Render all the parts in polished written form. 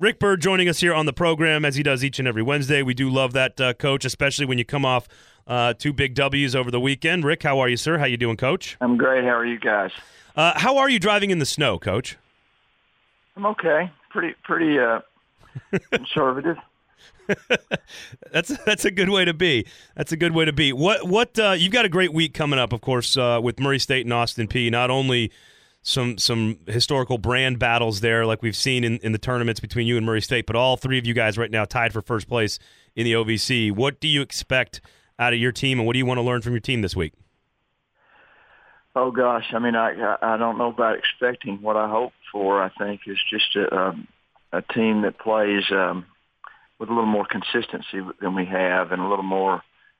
Rick Byrd joining us here on the program as he does each and every Wednesday. We do love that, Coach, especially when you come off two big W's over the weekend. Rick, how are you, sir? How you doing, Coach? I'm great. How are you guys? How are you driving in the snow, Coach? I'm okay. Pretty conservative. That's a good way to be. That's a good way to be. What you've got a great week coming up, of course, with Murray State and Austin Peay. Not only some historical brand battles there, like we've seen in the tournaments between you and Murray State, but all three of you guys right now tied for first place in the OVC. What do you expect out of your team, and what do you want to learn from your team this week? Oh gosh, I mean, I don't know about expecting. What I hope for, I think, is just a team that plays with a little more consistency than we have, and a little more,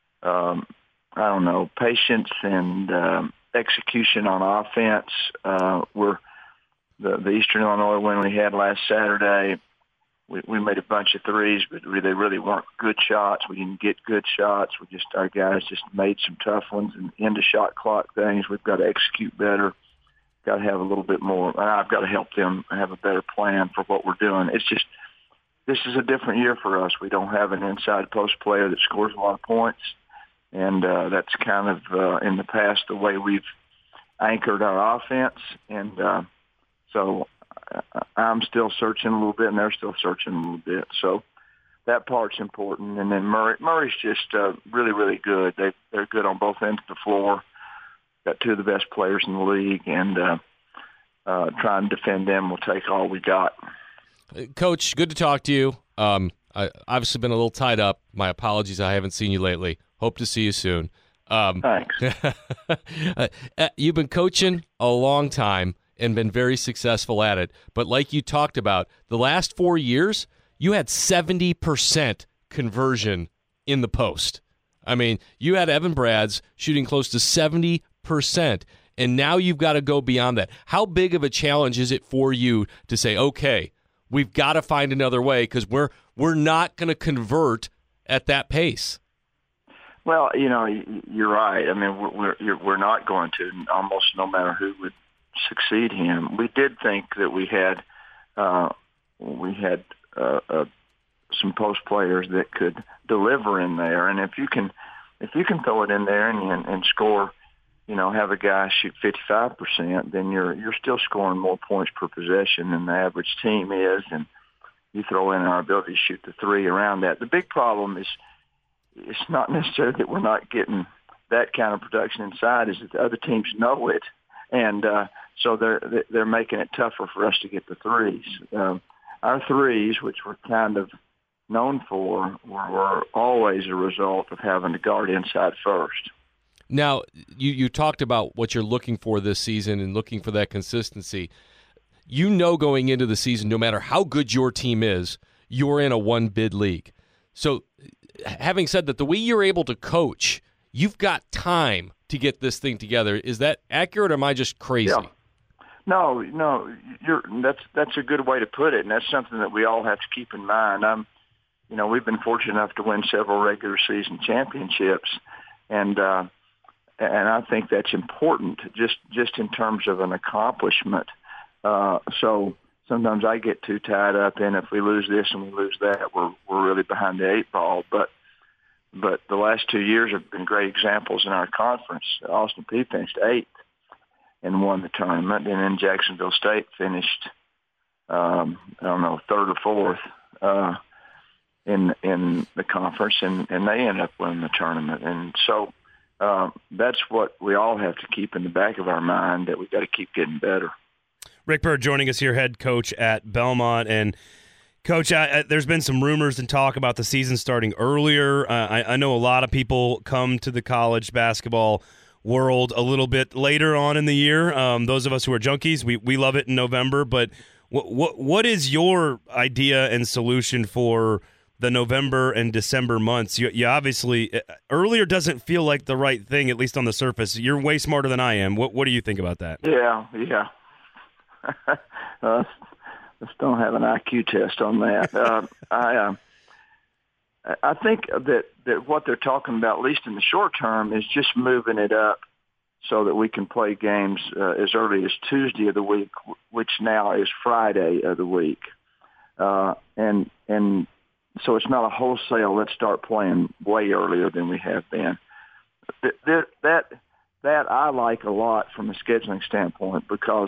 patience and execution on offense. We're the Eastern Illinois win we had last Saturday. We made a bunch of threes, but they really weren't good shots. We didn't get good shots. Our guys just made some tough ones and end of shot clock things. We've got to execute better. Got to have a little bit more. And I've got to help them have a better plan for what we're doing. It's just, this is a different year for us. We don't have an inside post player that scores a lot of points. And that's kind of, in the past, the way we've anchored our offense. And so I'm still searching a little bit, and they're still searching a little bit. So that part's important. And then Murray's just really, really good. They're good on both ends of the floor. Got two of the best players in the league, and trying to defend them will take all we got. Coach, good to talk to you. I obviously been a little tied up. My apologies, I haven't seen you lately. Hope to see you soon. Thanks. You've been coaching a long time and been very successful at it. But like you talked about, the last 4 years, you had 70% conversion in the post. I mean, you had Evan Bradds shooting close to 70%, and now you've got to go beyond that. How big of a challenge is it for you to say, okay, we've got to find another way because we're not going to convert at that pace? Well, you're right. I mean, we're not going to, almost no matter who would succeed him. We did think that we had some post players that could deliver in there, and if you can throw it in there and score, have a guy shoot 55%, then you're still scoring more points per possession than the average team is, and you throw in our ability to shoot the three around that. The big problem is it's not necessarily that we're not getting that kind of production inside, is that the other teams know it, and so they're making it tougher for us to get the threes. Our threes, which we're kind of known for, were always a result of having to guard inside first. Now, you talked about what you're looking for this season and looking for that consistency. Going into the season, no matter how good your team is, you're in a one-bid league. So having said that, the way you're able to coach, you've got time to get this thing together. Is that accurate, or am I just crazy? Yeah. No, that's a good way to put it, and that's something that we all have to keep in mind. We've been fortunate enough to win several regular season championships, and I think that's important just in terms of an accomplishment. So sometimes I get too tied up in if we lose this and we lose that, we're really behind the eight ball. But the last 2 years have been great examples in our conference. Austin Peay finished 8th and won the tournament, and then Jacksonville State finished, 3rd or 4th in the conference, and they ended up winning the tournament. And so that's what we all have to keep in the back of our mind, that we've got to keep getting better. Rick Byrd joining us here, head coach at Belmont. And, Coach, there's been some rumors and talk about the season starting earlier. I know a lot of people come to the college basketball world a little bit later on in the year. Those of us who are junkies, we love it in November. But what is your idea and solution for the November and December months? You obviously, earlier doesn't feel like the right thing, at least on the surface. You're way smarter than I am. What do you think about that? Yeah. Let's don't have an IQ test on that. I think that what they're talking about, at least in the short term, is just moving it up so that we can play games as early as Tuesday of the week, which now is Friday of the week. and so it's not a wholesale. Let's start playing way earlier than we have been. That I like a lot from a scheduling standpoint because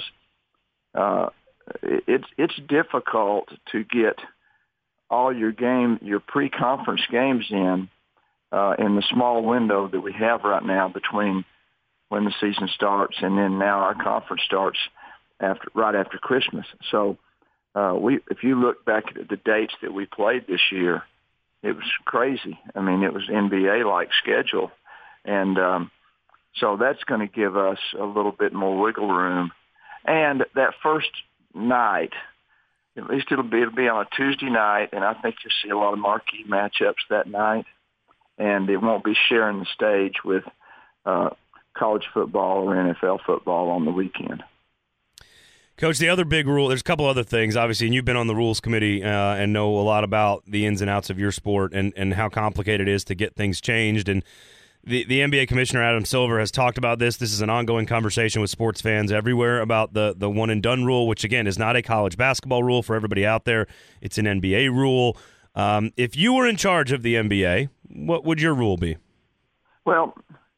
it's difficult to get all your pre-conference games in the small window that we have right now between when the season starts and then now our conference starts right after Christmas. So if you look back at the dates that we played this year, it was crazy. I mean, it was NBA-like schedule. And so that's going to give us a little bit more wiggle room. And that first night, at least it'll be on a Tuesday night, and I think you'll see a lot of marquee matchups that night. And it won't be sharing the stage with college football or NFL football on the weekend. Coach, the other big rule, there's a couple other things, obviously, and you've been on the rules committee and know a lot about the ins and outs of your sport and how complicated it is to get things changed. And the NBA Commissioner, Adam Silver, has talked about this. This is an ongoing conversation with sports fans everywhere about the one-and-done rule, which, again, is not a college basketball rule for everybody out there. It's an NBA rule. If you were in charge of the NBA, what would your rule be? Well,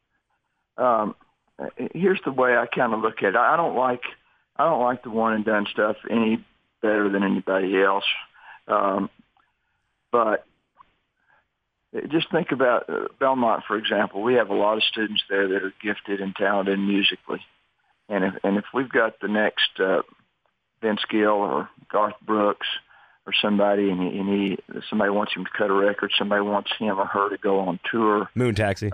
here's the way I kind of look at it. I don't like the one and done stuff any better than anybody else. But just think about Belmont, for example. We have a lot of students there that are gifted and talented musically. And if we've got the next Vince Gill or Garth Brooks or somebody, and somebody wants him to cut a record, somebody wants him or her to go on tour, Moon Taxi,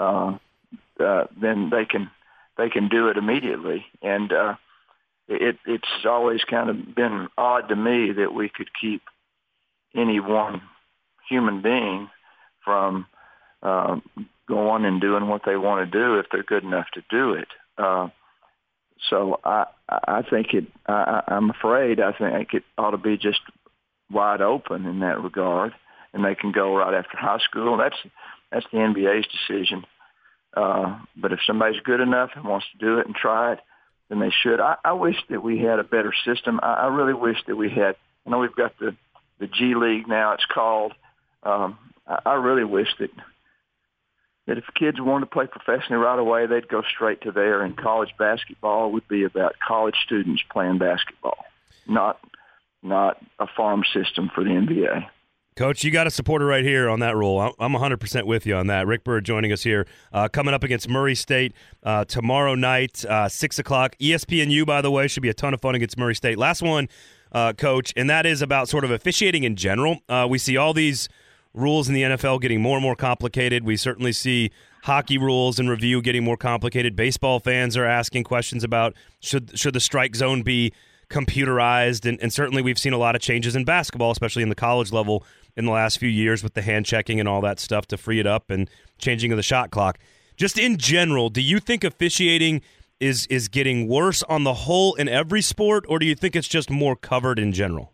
then they can do it immediately. And it's always kind of been odd to me that we could keep any one human being from going and doing what they want to do if they're good enough to do it. So I think I'm afraid I think it ought to be just wide open in that regard, and they can go right after high school. That's the NBA's decision. But if somebody's good enough and wants to do it and try it, then they should. I wish that we had a better system. I really wish that we had. I know we've got the G League now. It's called. I really wish that if kids wanted to play professionally right away, they'd go straight to there. And college basketball would be about college students playing basketball, not a farm system for the NBA. Coach, you got a supporter right here on that rule. I'm 100% with you on that. Rick Byrd joining us here, coming up against Murray State tomorrow night, 6 o'clock. ESPNU, by the way, should be a ton of fun against Murray State. Last one, Coach, and that is about sort of officiating in general. We see all these rules in the NFL getting more and more complicated. We certainly see hockey rules and review getting more complicated. Baseball fans are asking questions about should the strike zone be computerized, and certainly we've seen a lot of changes in basketball, especially in the college level in the last few years with the hand checking and all that stuff to free it up and changing of the shot clock. Just in general, do you think officiating is getting worse on the whole in every sport, or do you think it's just more covered in general?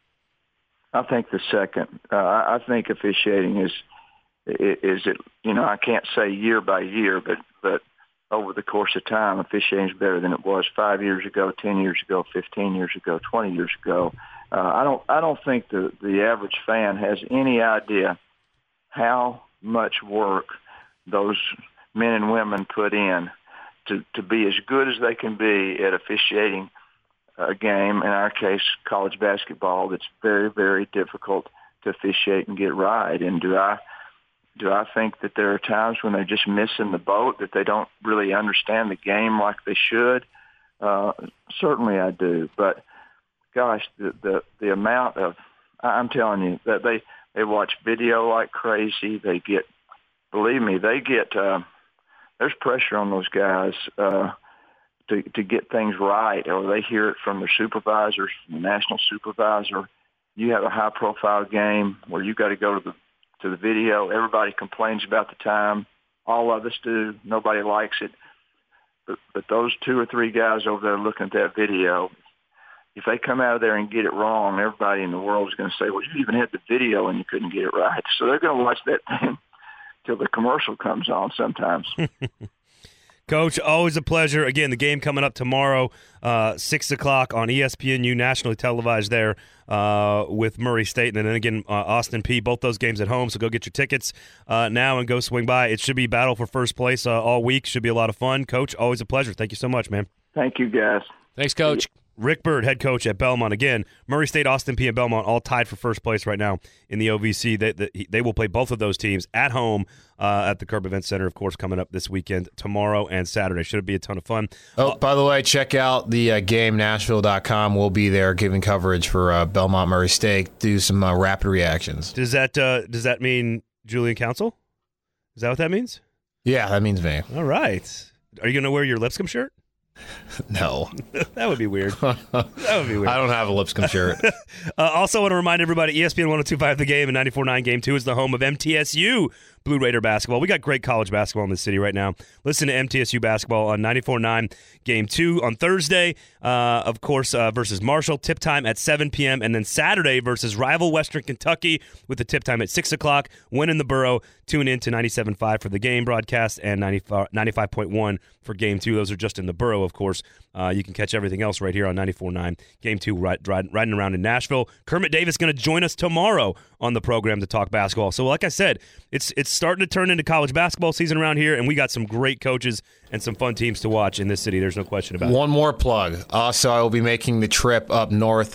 I think the second. I think officiating is it. I can't say year by year, but over the course of time, officiating is better than it was 5 years ago, 10 years ago, 15 years ago, 20 years ago. I don't think the average fan has any idea how much work those men and women put in to be as good as they can be at officiating a game, in our case, college basketball, that's very, very difficult to officiate and get right. And do I think that there are times when they're just missing the boat, that they don't really understand the game like they should? Certainly I do. But, gosh, the amount of – I'm telling you, that they watch video like crazy. Believe me, there's pressure on those guys to get things right, or they hear it from their supervisors, from the national supervisor. You have a high-profile game where you got to go to the video. Everybody complains about the time. All of us do. Nobody likes it. But those two or three guys over there looking at that video, if they come out of there and get it wrong, everybody in the world is going to say, well, you even had the video and you couldn't get it right. So they're going to watch that thing till the commercial comes on sometimes. Coach, always a pleasure. Again, the game coming up tomorrow, 6 o'clock on ESPNU, nationally televised there with Murray State. And then again, Austin Peay, both those games at home. So go get your tickets now and go swing by. It should be battle for first place all week. Should be a lot of fun. Coach, always a pleasure. Thank you so much, man. Thank you, guys. Thanks, Coach. Rick Byrd, head coach at Belmont. Again, Murray State, Austin Peay, and Belmont all tied for first place right now in the OVC. They will play both of those teams at home at the Curb Event Center, of course, coming up this weekend, tomorrow and Saturday. Should be a ton of fun. Oh, by the way, check out the game, Nashville.com. We'll be there giving coverage for Belmont Murray State. Do some rapid reactions. Does that mean Julian Council? Is that what that means? Yeah, that means me. All right. Are you going to wear your Lipscomb shirt? No. That would be weird. That would be weird. I don't have a Lipscomb shirt. Also want to remind everybody, ESPN 102.5 The Game and 94.9 Game 2 is the home of MTSU Blue Raider basketball. We got great college basketball in the city right now. Listen to MTSU basketball on 94.9 Game 2 on Thursday, of course, versus Marshall. Tip time at 7 p.m. And then Saturday versus rival Western Kentucky with the tip time at 6 o'clock. When in the Borough, tune in to 97.5 for the game broadcast and 95.1 for Game 2. Those are just in the Borough, of course. You can catch everything else right here on 94.9 Game 2 riding around in Nashville. Kermit Davis going to join us tomorrow on the program to talk basketball. So like I said, it's starting to turn into college basketball season around here, and we got some great coaches and some fun teams to watch in this city. There's no question about it. One more plug. Also, I will be making the trip up north,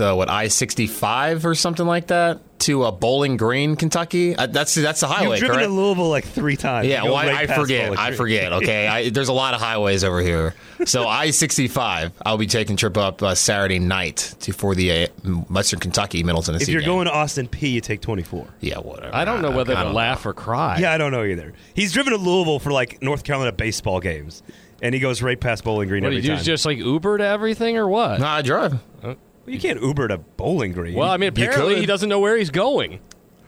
I-65 or something like that, to Bowling Green, Kentucky. That's the highway, You've driven correct? to Louisville like 3 times. Yeah, well, I forget. Okay, there's a lot of highways over here. So I-65, I'll be taking a trip up Saturday night for the Western Kentucky Middle Tennessee If you're game. going to Austin Peay, you take 24. Yeah, whatever. I don't know whether to laugh or cry. Yeah, I don't know either. He's driven to Louisville for like North Carolina baseball games, and he goes right past Bowling Green What, every do you time. just like Uber to everything or what? No, I drive. Well, you can't Uber to Bowling Green. Well, I mean, apparently could. he doesn't know where he's going.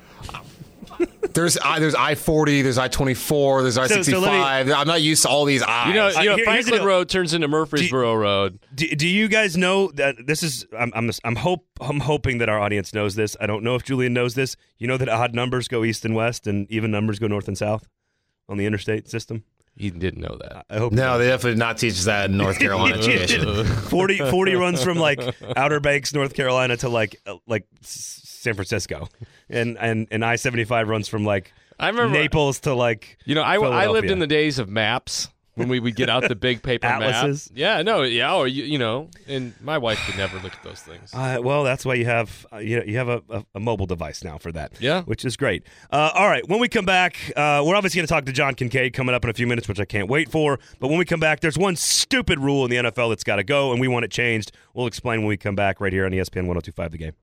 There's I-40, there's I-24, there's I-65. I'm not used to all these I's. You know, here's the Franklin deal. Road turns into Murfreesboro Road. Do you guys know that this is? I'm hoping that our audience knows this. I don't know if Julian knows this. You know that odd numbers go east and west, and even numbers go north and south on the interstate system. He didn't know that. I hope No, they definitely did not teach us that in North Carolina education. 40 runs from like Outer Banks, North Carolina, to like San Francisco, and I-75 runs from like I remember Naples to like I lived Philadelphia. in the days of maps when we would get out the big paper Atlases? map. Yeah, no, yeah, or and my wife could never look at those things. Well, that's why you have you have a mobile device now for that. Yeah. which is great. All right, when we come back, we're obviously going to talk to John Kincaid coming up in a few minutes, which I can't wait for. But when we come back, there's one stupid rule in the NFL that's got to go, and we want it changed. We'll explain when we come back right here on ESPN 102.5 The Game.